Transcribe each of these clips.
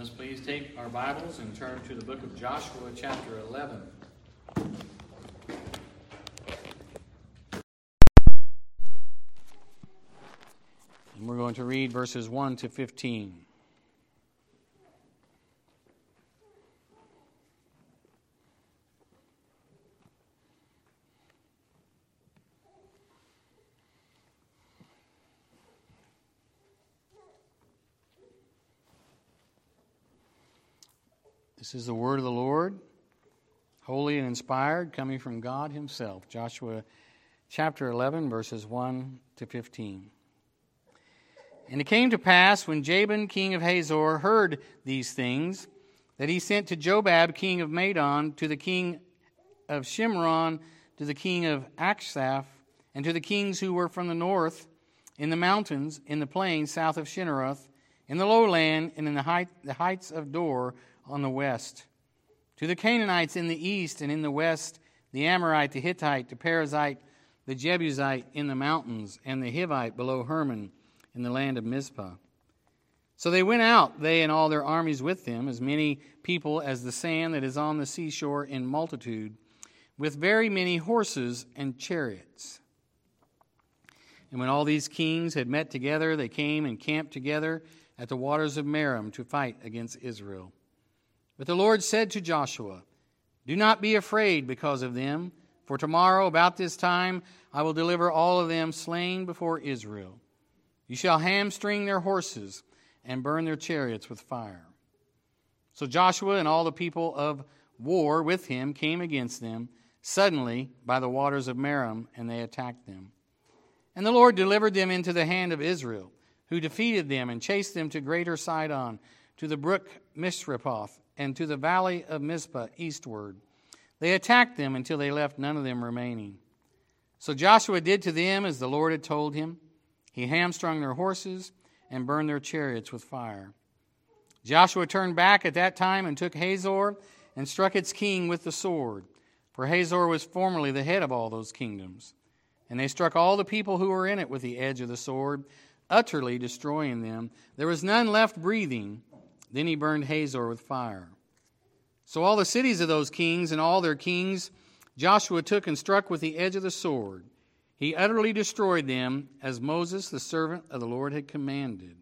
Let's please take our Bibles and turn to the book of Joshua, chapter 11. And we're going to read verses 1 to 15. This is the word of the Lord, holy and inspired, coming from God himself. Joshua chapter 11, verses 1 to 15. And it came to pass, when Jabin, king of Hazor, heard these things, that he sent to Jobab, king of Madon, to the king of Shimron, to the king of Achshaph, and to the kings who were from the north, in the mountains, in the plains south of Shinneroth, in the lowland, and in the heights of Dor, on the west, to the Canaanites in the east and in the west, the Amorite, the Hittite, the Perizzite, the Jebusite in the mountains, and the Hivite below Hermon in the land of Mizpah. So they went out, they and all their armies with them, as many people as the sand that is on the seashore in multitude, with very many horses and chariots. And when all these kings had met together, they came and camped together at the waters of Merom to fight against Israel. But the Lord said to Joshua, "Do not be afraid because of them, for tomorrow about this time I will deliver all of them slain before Israel. You shall hamstring their horses and burn their chariots with fire." So Joshua and all the people of war with him came against them suddenly by the waters of Merom, and they attacked them. And the Lord delivered them into the hand of Israel, who defeated them and chased them to Greater Sidon, to the brook Misrephoth, and to the valley of Mizpah eastward. They attacked them until they left none of them remaining. So Joshua did to them as the Lord had told him. He hamstrung their horses and burned their chariots with fire. Joshua turned back at that time and took Hazor and struck its king with the sword, for Hazor was formerly the head of all those kingdoms. And they struck all the people who were in it with the edge of the sword, utterly destroying them. There was none left breathing. Then he burned Hazor with fire. So all the cities of those kings and all their kings Joshua took and struck with the edge of the sword. He utterly destroyed them, as Moses, the servant of the Lord, had commanded.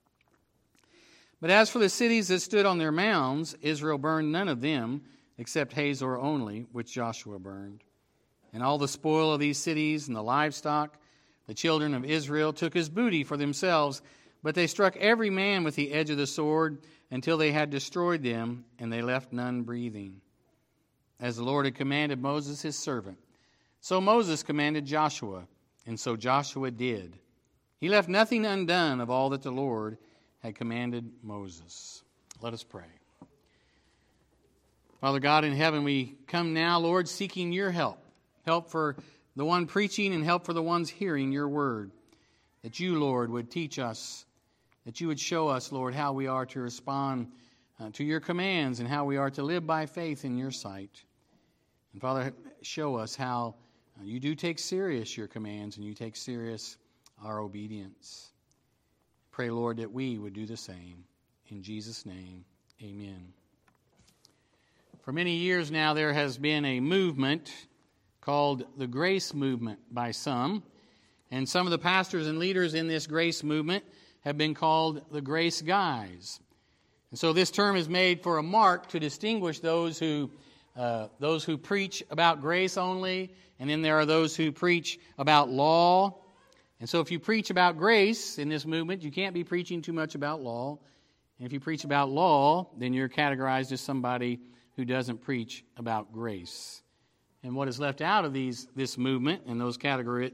But as for the cities that stood on their mounds, Israel burned none of them, except Hazor only, which Joshua burned. And all the spoil of these cities and the livestock, the children of Israel took as booty for themselves, but they struck every man with the edge of the sword until they had destroyed them, and they left none breathing. As the Lord had commanded Moses his servant, so Moses commanded Joshua, and so Joshua did. He left nothing undone of all that the Lord had commanded Moses. Let us pray. Father God in heaven, we come now, Lord, seeking your help. Help for the one preaching and help for the ones hearing your word. That you, Lord, would teach us, that you would show us, Lord, how we are to respond to your commands and how we are to live by faith in your sight. And Father, show us how you do take serious your commands and you take serious our obedience. Pray, Lord, that we would do the same. In Jesus' name, amen. For many years now, there has been a movement called the Grace Movement by some. And some of the pastors and leaders in this grace movement have been called the Grace Guys. And so this term is made for a mark to distinguish those who preach about grace only, and then there are those who preach about law. And so if you preach about grace in this movement, you can't be preaching too much about law. And if you preach about law, then you're categorized as somebody who doesn't preach about grace. And what is left out of this movement and those categories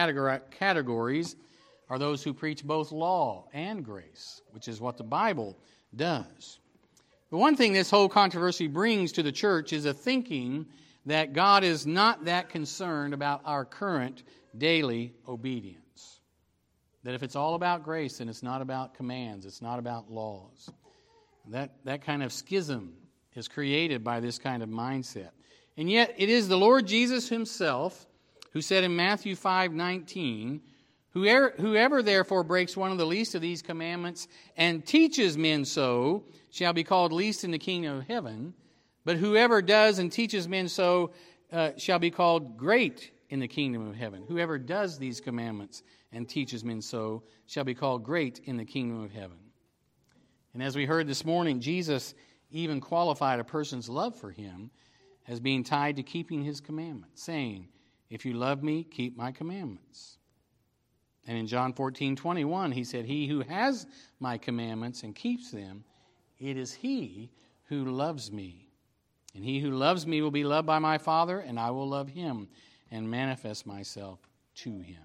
are those who preach both law and grace, which is what the Bible does. The one thing this whole controversy brings to the church is a thinking that God is not that concerned about our current daily obedience. That if it's all about grace, then it's not about commands, it's not about laws. That kind of schism is created by this kind of mindset. And yet it is the Lord Jesus himself who said in Matthew 5:19, Whoever therefore breaks one of the least of these commandments and teaches men so shall be called least in the kingdom of heaven. But whoever does and teaches men so shall be called great in the kingdom of heaven. Whoever does these commandments and teaches men so shall be called great in the kingdom of heaven. And as we heard this morning, Jesus even qualified a person's love for him as being tied to keeping his commandments, saying, "If you love me, keep my commandments." And in John 14:21, he said, "He who has my commandments and keeps them, it is he who loves me. And he who loves me will be loved by my Father, and I will love him and manifest myself to him."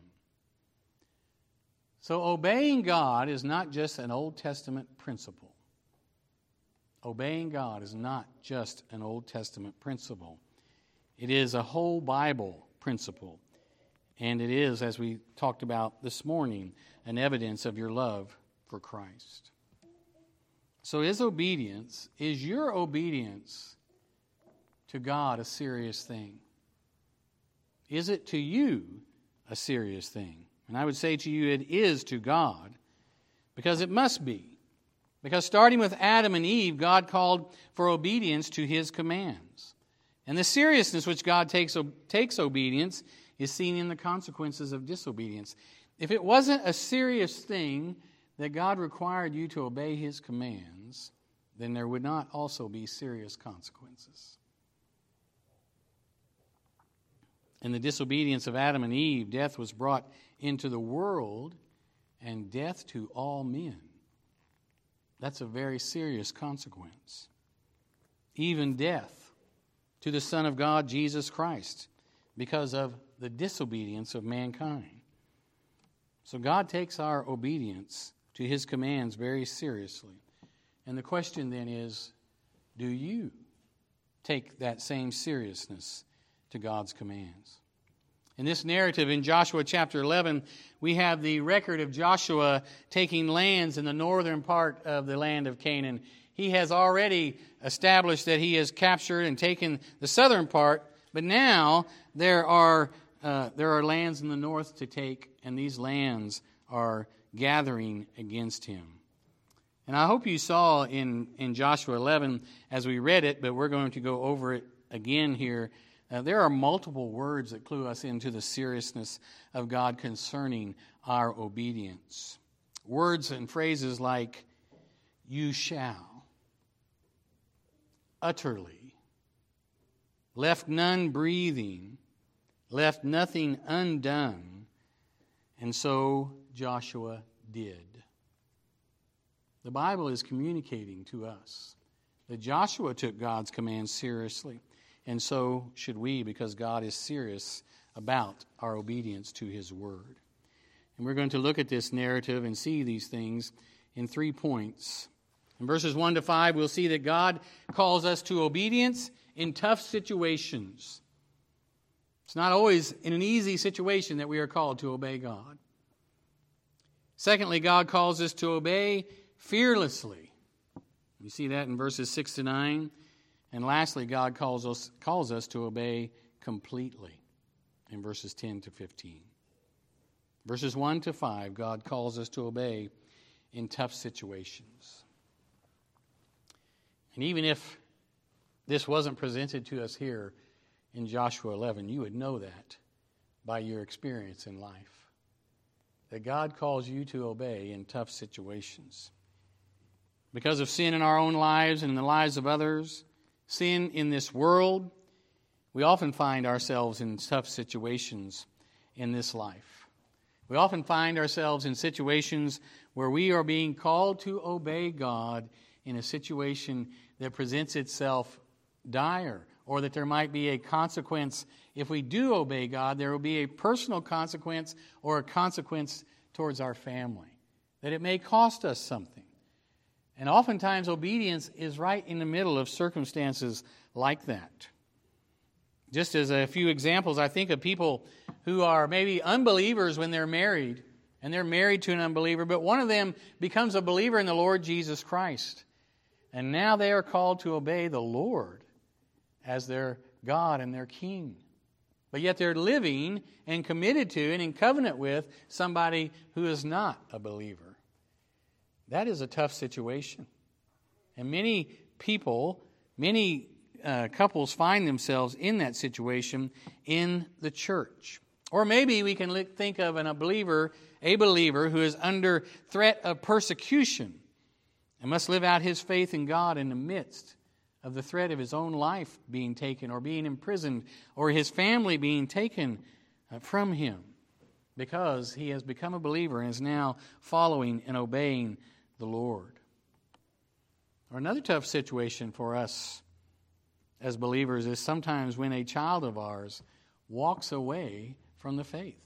So obeying God is not just an Old Testament principle. Obeying God is not just an Old Testament principle. It is a whole Bible principle. And it is, as we talked about this morning, an evidence of your love for Christ. So is your obedience to God a serious thing? Is it to you a serious thing? And I would say to you, it is to God, because it must be. Because starting with Adam and Eve, God called for obedience to his commands. And the seriousness which God takes obedience is seen in the consequences of disobedience. If it wasn't a serious thing that God required you to obey his commands, then there would not also be serious consequences. In the disobedience of Adam and Eve, death was brought into the world, and death to all men. That's a very serious consequence. Even death to the Son of God, Jesus Christ, because of the disobedience of mankind. So God takes our obedience to his commands very seriously. And the question then is, do you take that same seriousness to God's commands? In this narrative in Joshua chapter 11, we have the record of Joshua taking lands in the northern part of the land of Canaan. He has already established that he has captured and taken the southern part, but now there are lands in the north to take, and these lands are gathering against him. And I hope you saw in Joshua 11 as we read it, but we're going to go over it again here. There are multiple words that clue us into the seriousness of God concerning our obedience. Words and phrases like, "you shall," "utterly," "left none breathing," "left nothing undone," and so Joshua did. The Bible is communicating to us that Joshua took God's commands seriously. And so should we, because God is serious about our obedience to his word. And we're going to look at this narrative and see these things in 3 points. In verses 1 to 5, we'll see that God calls us to obedience in tough situations. It's not always in an easy situation that we are called to obey God. Secondly, God calls us to obey fearlessly. You see that in verses 6 to 9. And lastly, God calls us to obey completely in verses 10 to 15. Verses 1 to 5, God calls us to obey in tough situations. And even if this wasn't presented to us here in Joshua 11, you would know that by your experience in life, that God calls you to obey in tough situations. Because of sin in our own lives and in the lives of others, sin in this world, we often find ourselves in tough situations in this life. We often find ourselves in situations where we are being called to obey God in a situation that presents itself dire, or that there might be a consequence. If we do obey God, there will be a personal consequence or a consequence towards our family, that it may cost us something. And oftentimes obedience is right in the middle of circumstances like that. Just as a few examples, I think of people who are maybe unbelievers when they're married, and they're married to an unbeliever, but one of them becomes a believer in the Lord Jesus Christ. And now they are called to obey the Lord as their God and their King. but yet they're living and committed to and in covenant with somebody who is not a believer. That is a tough situation. And many people, many couples find themselves in that situation in the church. Or maybe we can think of a believer who is under threat of persecution and must live out his faith in God in the midst of the threat of his own life being taken or being imprisoned or his family being taken from him because he has become a believer and is now following and obeying the Lord. Or another tough situation for us as believers is sometimes when a child of ours walks away from the faith.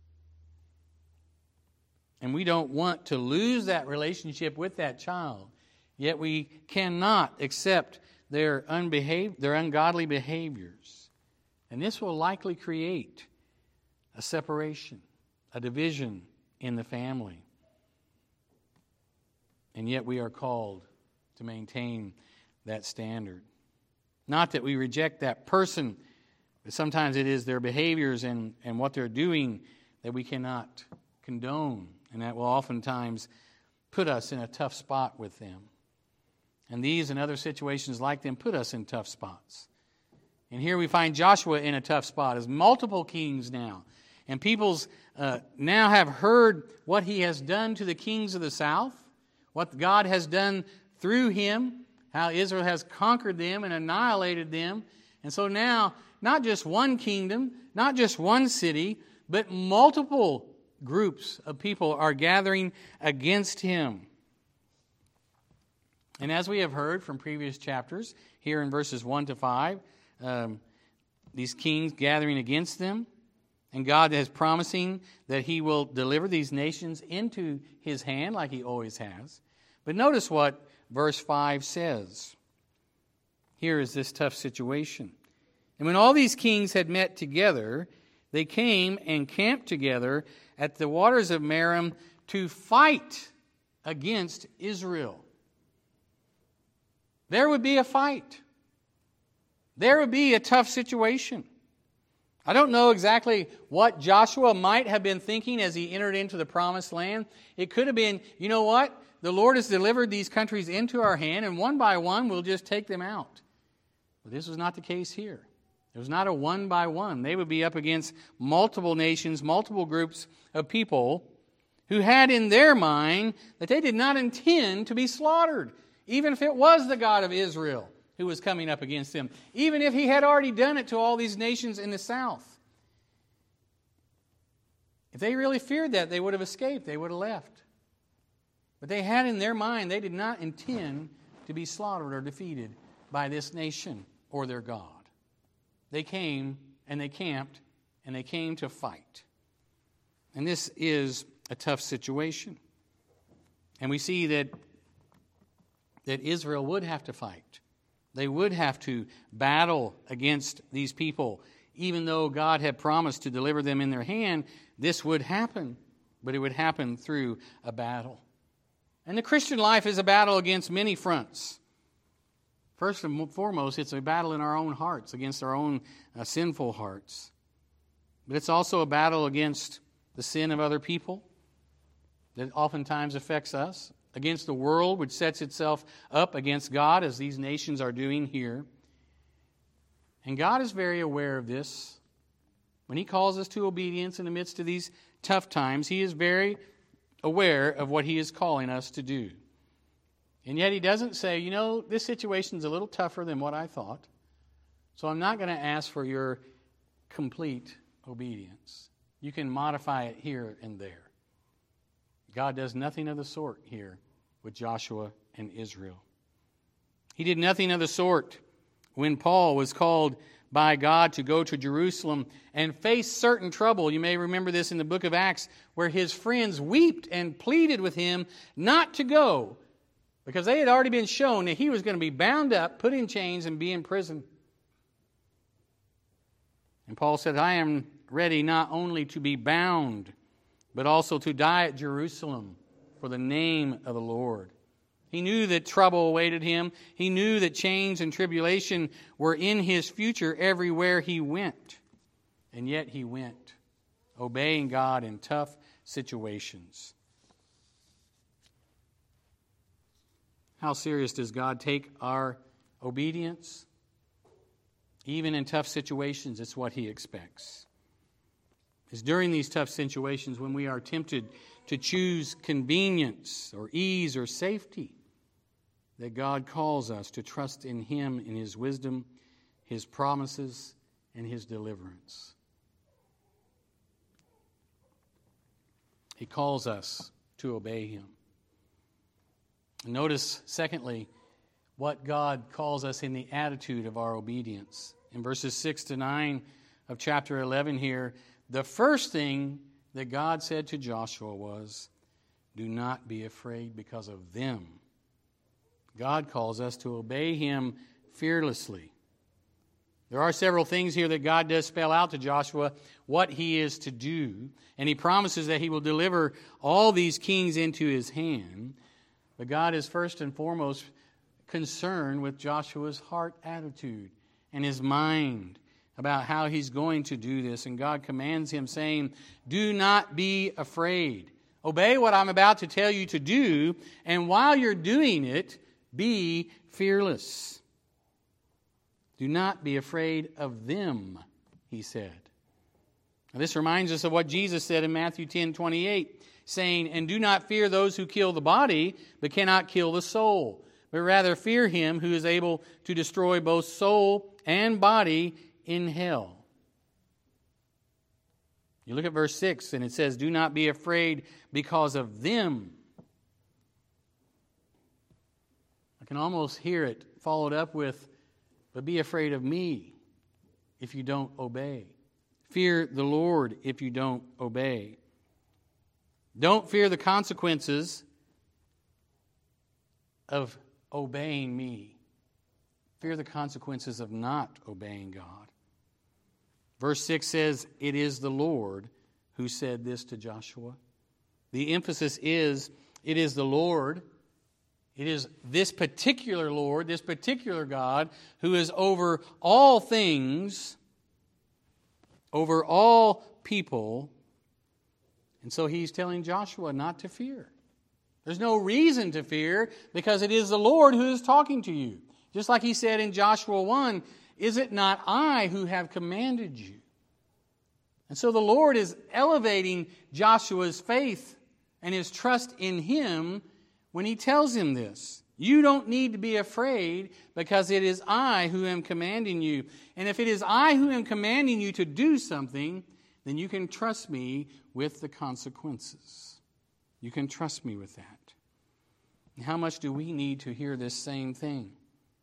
And we don't want to lose that relationship with that child, yet we cannot accept their ungodly behaviors. And this will likely create a separation, a division in the family. And yet we are called to maintain that standard. Not that we reject that person, but sometimes it is their behaviors and what they're doing that we cannot condone. And that will oftentimes put us in a tough spot with them. And these and other situations like them put us in tough spots. And here we find Joshua in a tough spot as multiple kings now. And peoples now have heard what he has done to the kings of the south, what God has done through him, how Israel has conquered them and annihilated them. And so now, not just one kingdom, not just one city, but multiple groups of people are gathering against him. And as we have heard from previous chapters, here in verses 1 to 5, these kings gathering against them, and God is promising that he will deliver these nations into his hand like he always has. But notice what verse 5 says. Here is this tough situation. And when all these kings had met together, they came and camped together at the waters of Merom to fight against Israel. There would be a fight. There would be a tough situation. I don't know exactly what Joshua might have been thinking as he entered into the promised land. It could have been, you know what? The Lord has delivered these countries into our hand, and one by one we'll just take them out. But this was not the case here. It was not a one by one. They would be up against multiple nations, multiple groups of people who had in their mind that they did not intend to be slaughtered, even if it was the God of Israel who was coming up against them, even if he had already done it to all these nations in the south. If they really feared that, they would have escaped. They would have left. But they had in their mind they did not intend to be slaughtered or defeated by this nation or their God. They came and they camped and they came to fight. And this is a tough situation. And we see that Israel would have to fight. They would have to battle against these people. Even though God had promised to deliver them in their hand, this would happen. But it would happen through a battle. And the Christian life is a battle against many fronts. First and foremost, it's a battle in our own hearts, against our own sinful hearts. But it's also a battle against the sin of other people that oftentimes affects us, against the world which sets itself up against God, as these nations are doing here. And God is very aware of this. When he calls us to obedience in the midst of these tough times, he is very aware of what he is calling us to do. And yet he doesn't say, you know, this situation's a little tougher than what I thought, so I'm not going to ask for your complete obedience. You can modify it here and there. God does nothing of the sort here with Joshua and Israel. He did nothing of the sort when Paul was called by God to go to Jerusalem and face certain trouble. You may remember this in the book of Acts, where his friends wept and pleaded with him not to go, because they had already been shown that he was going to be bound up, put in chains, and be in prison. And Paul said, I am ready not only to be bound, but also to die at Jerusalem for the name of the Lord. He knew that trouble awaited him. He knew that chains and tribulation were in his future everywhere he went. And yet he went, obeying God in tough situations. How serious does God take our obedience? Even in tough situations, it's what he expects. It's during these tough situations when we are tempted to choose convenience or ease or safety that God calls us to trust in him, in his wisdom, his promises, and his deliverance. He calls us to obey him. Notice, secondly, what God calls us in the attitude of our obedience. In verses 6 to 9 of chapter 11 here, the first thing that God said to Joshua was, "Do not be afraid because of them." God calls us to obey him fearlessly. There are several things here that God does spell out to Joshua what he is to do, and he promises that he will deliver all these kings into his hand. But God is first and foremost concerned with Joshua's heart attitude and his mind about how he's going to do this. And God commands him, saying, "Do not be afraid. Obey what I'm about to tell you to do, and while you're doing it, be fearless. Do not be afraid of them," he said. Now, this reminds us of what Jesus said in Matthew 10:28, saying, "And do not fear those who kill the body, but cannot kill the soul, but rather fear him who is able to destroy both soul and body in hell." You look at verse 6, and it says, "Do not be afraid because of them." I can almost hear it followed up with, "But be afraid of me if you don't obey. Fear the Lord if you don't obey." Don't fear the consequences of obeying me. Fear the consequences of not obeying God. Verse 6 says, "It is the Lord who said this to Joshua." The emphasis is, it is the Lord. It is this particular Lord, this particular God, who is over all things, over all people. And so he's telling Joshua not to fear. There's no reason to fear because it is the Lord who is talking to you. Just like he said in Joshua 1, "Is it not I who have commanded you?" And so the Lord is elevating Joshua's faith and his trust in him when he tells him this. You don't need to be afraid because it is I who am commanding you. And if it is I who am commanding you to do something, then you can trust me with the consequences. You can trust me with that. And how much do we need to hear this same thing?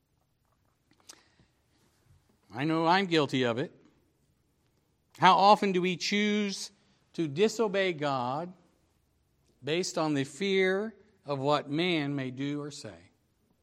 I know I'm guilty of it. How often do we choose to disobey God based on the fear of what man may do or say?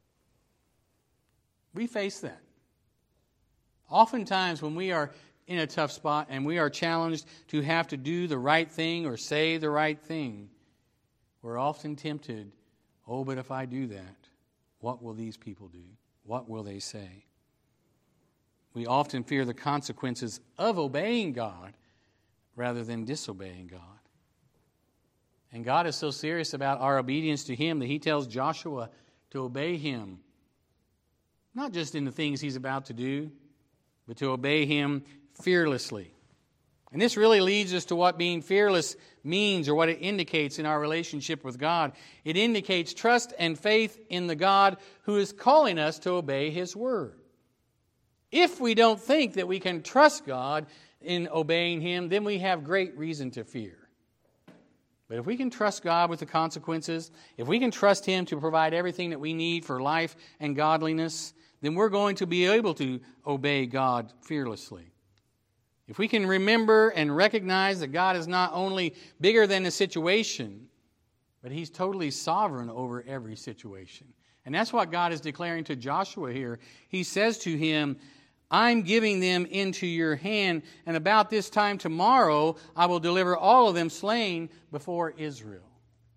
We face that. Oftentimes when we are in a tough spot and we are challenged to have to do the right thing or say the right thing, we're often tempted, but if I do that, what will these people do? What will they say? We often fear the consequences of obeying God rather than disobeying God. And God is so serious about our obedience to him that he tells Joshua to obey him, not just in the things he's about to do, but to obey him fearlessly. And this really leads us to what being fearless means, or what it indicates in our relationship with God. It indicates trust and faith in the God who is calling us to obey his word. If we don't think that we can trust God in obeying him, then we have great reason to fear. But if we can trust God with the consequences, if we can trust him to provide everything that we need for life and godliness, then we're going to be able to obey God fearlessly. If we can remember and recognize that God is not only bigger than the situation, but he's totally sovereign over every situation. And that's what God is declaring to Joshua here. He says to him, I'm giving them into your hand, and about this time tomorrow I will deliver all of them slain before Israel.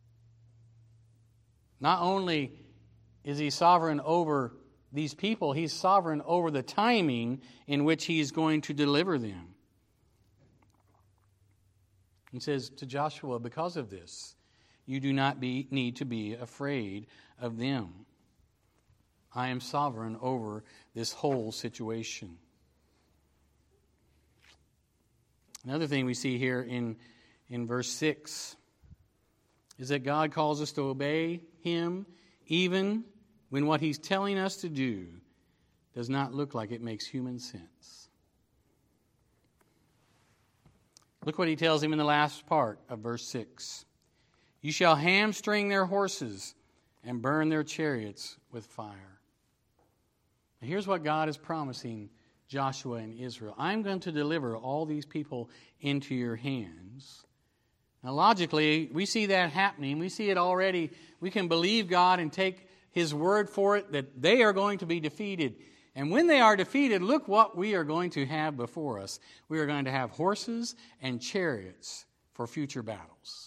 Not only is he sovereign over these people, he's sovereign over the timing in which he's going to deliver them. He says to Joshua, because of this, you do not need to be afraid of them. I am sovereign over this whole situation. Another thing we see here in verse 6 is that God calls us to obey Him even when what He's telling us to do does not look like it makes human sense. Look what He tells him in the last part of verse 6. You shall hamstring their horses and burn their chariots with fire. Now here's what God is promising Joshua and Israel. I'm going to deliver all these people into your hands. Now logically, we see that happening. We see it already. We can believe God and take His word for it that they are going to be defeated. And when they are defeated, look what we are going to have before us. We are going to have horses and chariots for future battles.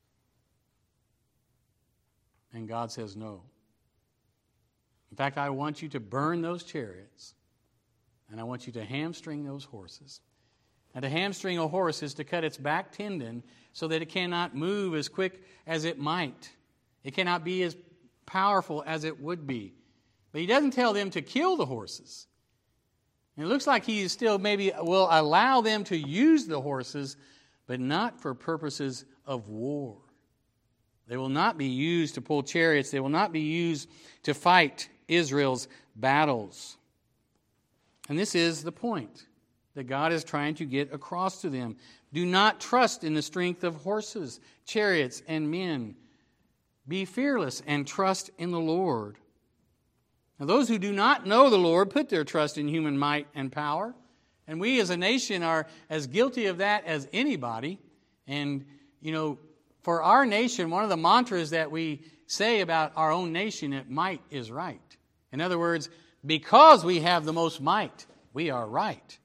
And God says no. In fact, I want you to burn those chariots. And I want you to hamstring those horses. And to hamstring a horse is to cut its back tendon so that it cannot move as quick as it might. It cannot be as powerful as it would be. But He doesn't tell them to kill the horses. And it looks like He still maybe will allow them to use the horses, but not for purposes of war. They will not be used to pull chariots. They will not be used to fight Israel's battles. And this is the point that God is trying to get across to them. Do not trust in the strength of horses, chariots, and men. Be fearless and trust in the Lord. Now, those who do not know the Lord put their trust in human might and power. And we as a nation are as guilty of that as anybody. And, for our nation, one of the mantras that we say about our own nation is might is right. In other words, because we have the most might, we are right.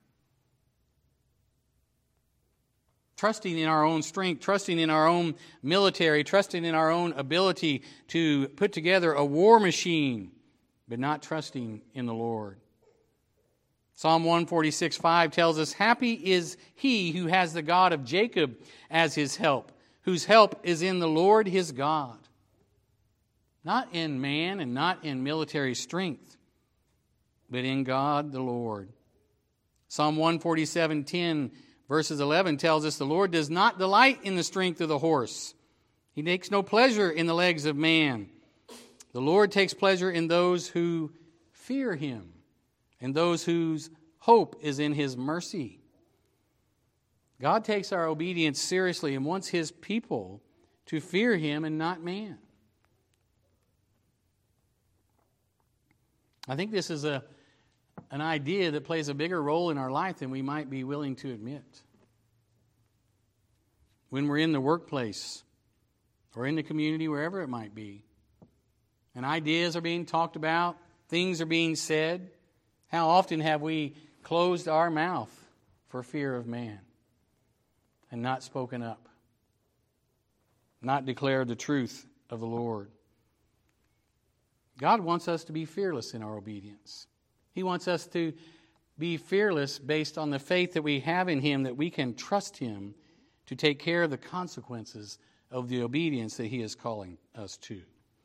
Trusting in our own strength, trusting in our own military, trusting in our own ability to put together a war machine, but not trusting in the Lord. Psalm 146:5 tells us, happy is he who has the God of Jacob as his help, whose help is in the Lord his God. Not in man and not in military strength, but in God the Lord. Psalm 147:10 verses 11 tells us the Lord does not delight in the strength of the horse. He takes no pleasure in the legs of man. The Lord takes pleasure in those who fear Him and those whose hope is in His mercy. God takes our obedience seriously and wants His people to fear Him and not man. I think this is an idea that plays a bigger role in our life than we might be willing to admit. When we're in the workplace or in the community, wherever it might be, and ideas are being talked about, things are being said, how often have we closed our mouth for fear of man and not spoken up, not declared the truth of the Lord? God wants us to be fearless in our obedience. He wants us to be fearless based on the faith that we have in Him, that we can trust Him to take care of the consequences of the obedience that He is calling us to.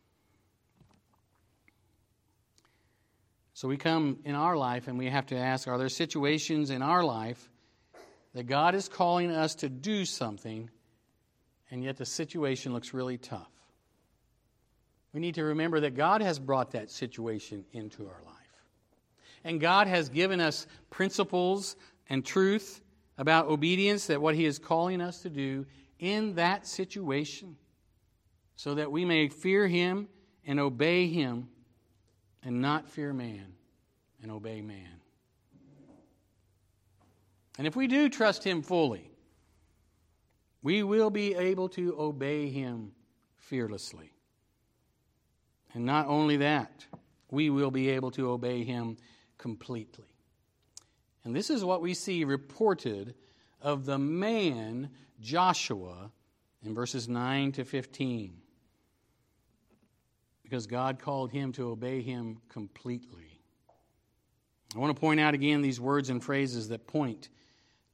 So we come in our life and we have to ask, are there situations in our life that God is calling us to do something, and yet the situation looks really tough? We need to remember that God has brought that situation into our life. And God has given us principles and truth about obedience, that what He is calling us to do in that situation, so that we may fear Him and obey Him and not fear man and obey man. And if we do trust Him fully, we will be able to obey Him fearlessly. And not only that, we will be able to obey Him completely. And this is what we see reported of the man Joshua in verses 9 to 15. Because God called him to obey Him completely. I want to point out again these words and phrases that point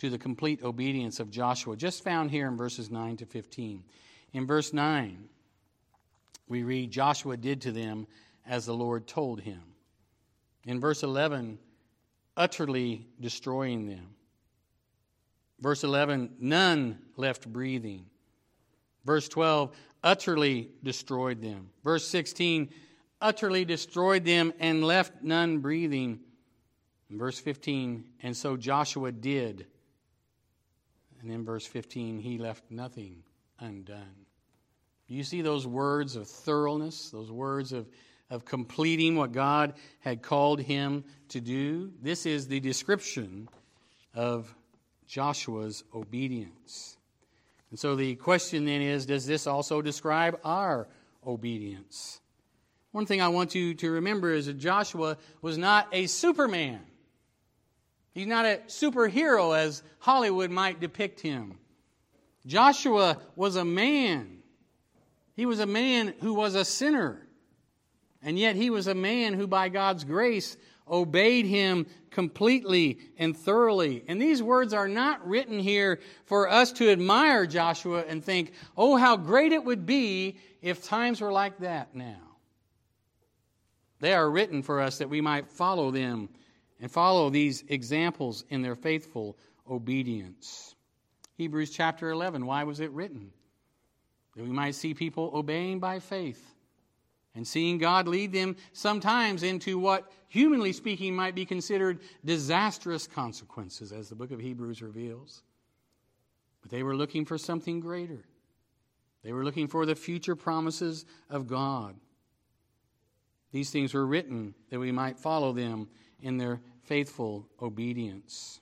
to the complete obedience of Joshua, just found here in verses 9 to 15. In verse 9, we read, Joshua did to them as the Lord told him. In verse 11, utterly destroying them. Verse 11, none left breathing. Verse 12, utterly destroyed them. Verse 16, utterly destroyed them and left none breathing. In verse 15, and so Joshua did. And in verse 15, he left nothing undone. Do you see those words of thoroughness, those words of completing what God had called him to do? This is the description of Joshua's obedience. And so the question then is, does this also describe our obedience? One thing I want you to remember is that Joshua was not a Superman. He's not a superhero as Hollywood might depict him. Joshua was a man. He was a man who was a sinner. And yet he was a man who by God's grace obeyed him completely and thoroughly. And these words are not written here for us to admire Joshua and think, oh, how great it would be if times were like that now. They are written for us that we might follow them and follow these examples in their faithful obedience. Hebrews chapter 11, why was it written? That we might see people obeying by faith and seeing God lead them sometimes into what, humanly speaking, might be considered disastrous consequences, as the book of Hebrews reveals. But they were looking for something greater. They were looking for the future promises of God. These things were written that we might follow them in their faithful obedience.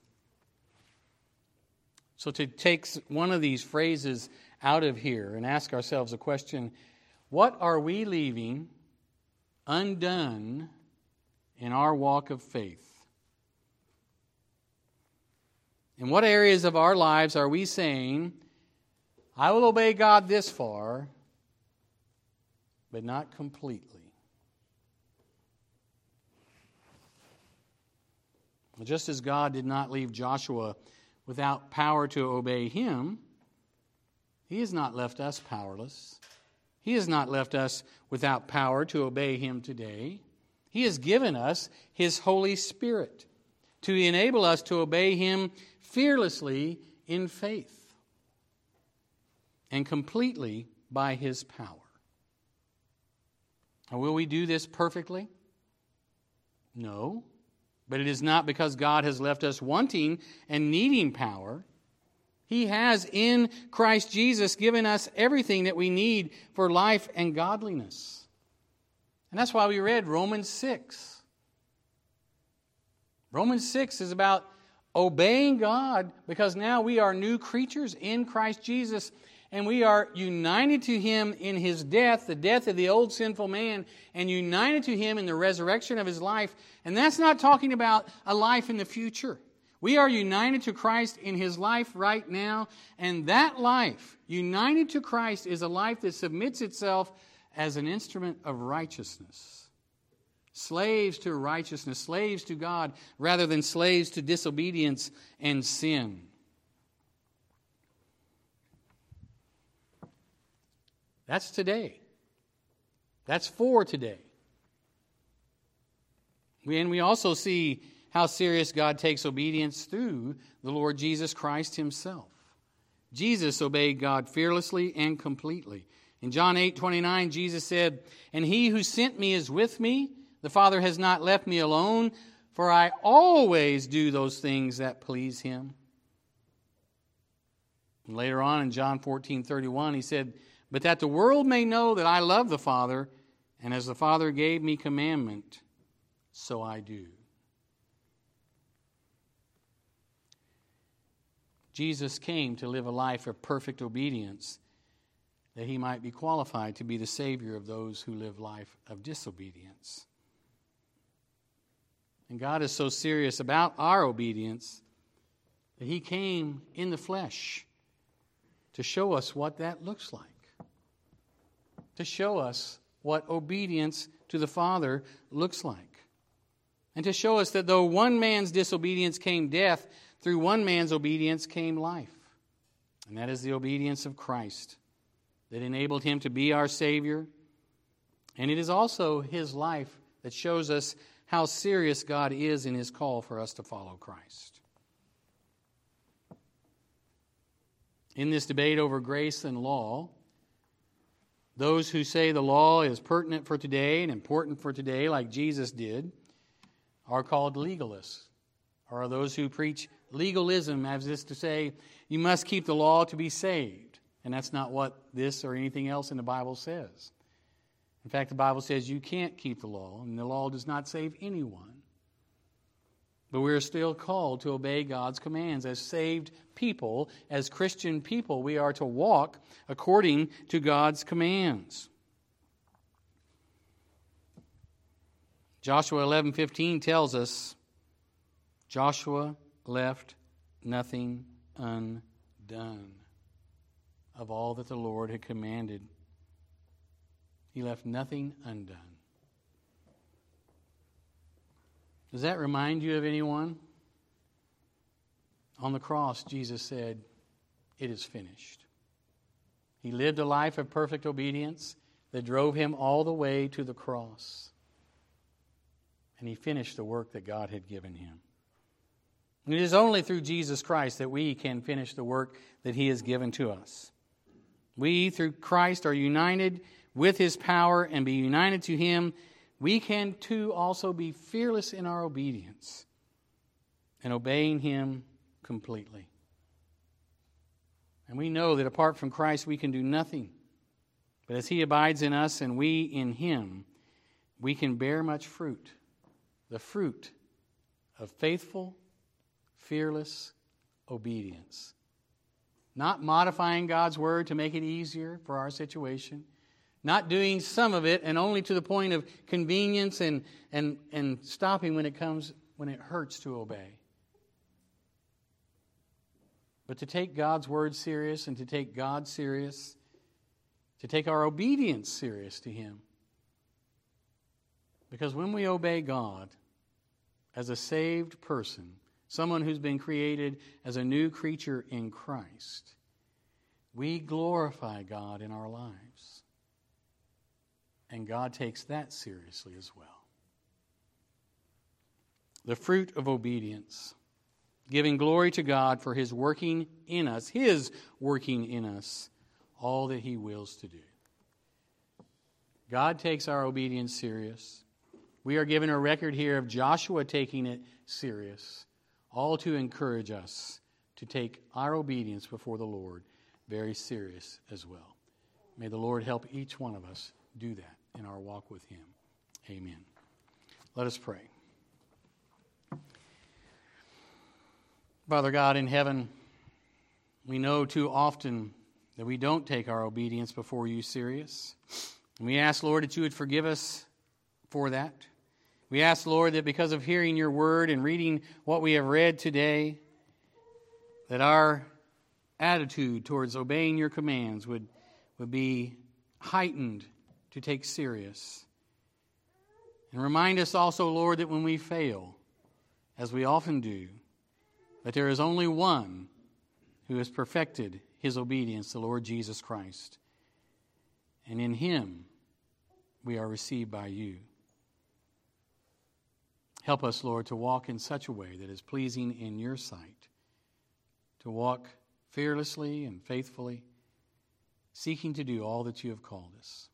So to take one of these phrases out of here and ask ourselves a question, what are we leaving undone in our walk of faith? In what areas of our lives are we saying, I will obey God this far, but not completely? Well, just as God did not leave Joshua without power to obey him, he has not left us powerless. He has not left us without power to obey him today. He has given us his Holy Spirit to enable us to obey him fearlessly in faith and completely by his power. And will we do this perfectly? No. But it is not because God has left us wanting and needing power. He has, in Christ Jesus, given us everything that we need for life and godliness. And that's why we read Romans 6. Romans 6 is about obeying God because now we are new creatures in Christ Jesus, and we are united to him in his death, the death of the old sinful man, and united to him in the resurrection of his life. And that's not talking about a life in the future. We are united to Christ in his life right now, and that life, united to Christ, is a life that submits itself as an instrument of righteousness. Slaves to righteousness, slaves to God, rather than slaves to disobedience and sin. That's today. That's for today. We also see how serious God takes obedience through the Lord Jesus Christ himself. Jesus obeyed God fearlessly and completely. In John 8:29, Jesus said, "And he who sent me is with me. The Father has not left me alone, for I always do those things that please him." And later on in John 14:31, he said, "But that the world may know that I love the Father, and as the Father gave me commandment, so I do." Jesus came to live a life of perfect obedience, that he might be qualified to be the Savior of those who live life of disobedience. And God is so serious about our obedience that he came in the flesh to show us what that looks like, to show us what obedience to the Father looks like, and to show us that though one man's disobedience came death, through one man's obedience came life, and that is the obedience of Christ that enabled him to be our Savior. And it is also his life that shows us how serious God is in his call for us to follow Christ. In this debate over grace and law, those who say the law is pertinent for today and important for today, like Jesus did, are called legalists, or those who preach legalism, as is to say, you must keep the law to be saved. And that's not what this or anything else in the Bible says. In fact, the Bible says you can't keep the law, and the law does not save anyone. But we are still called to obey God's commands. As saved people, as Christian people, we are to walk according to God's commands. Joshua 11:15 tells us, Joshua left nothing undone of all that the Lord had commanded. He left nothing undone. Does that remind you of anyone? On the cross, Jesus said, "It is finished." He lived a life of perfect obedience that drove him all the way to the cross. And he finished the work that God had given him. And it is only through Jesus Christ that we can finish the work that he has given to us. We, through Christ, are united with his power and be united to him. We can, too, also be fearless in our obedience and obeying him completely. And we know that apart from Christ, we can do nothing. But as he abides in us and we in him, we can bear much fruit. The fruit of faithful, fearless obedience. Not modifying God's word to make it easier for our situation. Not doing some of it and only to the point of convenience and stopping when it hurts to obey. But to take God's word serious and to take God serious, to take our obedience serious to him. Because when we obey God as a saved person, someone who's been created as a new creature in Christ, we glorify God in our lives. And God takes that seriously as well. The fruit of obedience, giving glory to God for his working in us, all that he wills to do. God takes our obedience serious. We are given a record here of Joshua taking it serious, all to encourage us to take our obedience before the Lord very serious as well. May the Lord help each one of us do that in our walk with him. Amen. Let us pray. Father God in heaven, we know too often that we don't take our obedience before you serious. And we ask, Lord, that you would forgive us for that. We ask, Lord, that because of hearing your word and reading what we have read today, that our attitude towards obeying your commands would be heightened to take serious. And remind us also, Lord, that when we fail, as we often do, that there is only one who has perfected his obedience, the Lord Jesus Christ. And in him we are received by you. Help us, Lord, to walk in such a way that is pleasing in your sight, to walk fearlessly and faithfully, seeking to do all that you have called us.